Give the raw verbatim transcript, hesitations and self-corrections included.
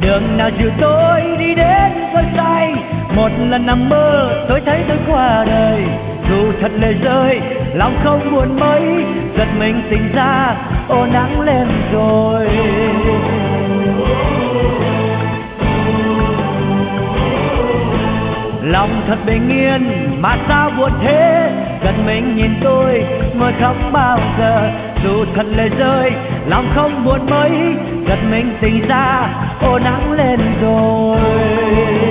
đường nào chiều tôi đi đến tôi say, một lần nằm mơ tôi thấy tôi qua đời. Dù thật lệ rơi lòng không buồn mấy, giật mình tỉnh ra ô nắng lên rồi. Lòng thật bình yên mà sao buồn thế, giật mình nhìn tôi ngồi khóc bao giờ. Dù thật lệ rơi lòng không buồn mấy, giật mình tỉnh ra ô nắng lên rồi.